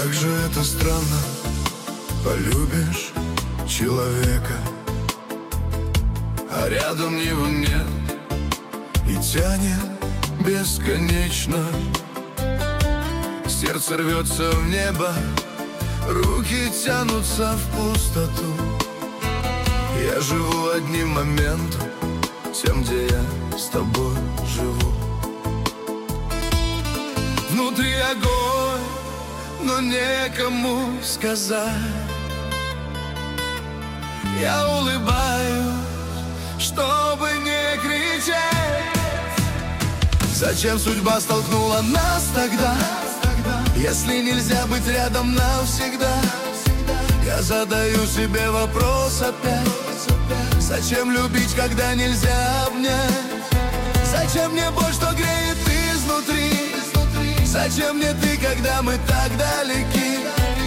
Как же это странно, полюбишь человека, а рядом его нет, и тянет бесконечно. Сердце рвется в небо, руки тянутся в пустоту. Я живу одним моментом, тем, где я с тобой живу. Внутри огонь, но некому сказать. Я улыбаюсь, чтобы не кричать. Зачем судьба столкнула нас тогда, если нельзя быть рядом навсегда? Я задаю себе вопрос опять: зачем любить, когда нельзя обнять? Зачем мне боль, что греет изнутри? Зачем мне ты, когда мы так далеки?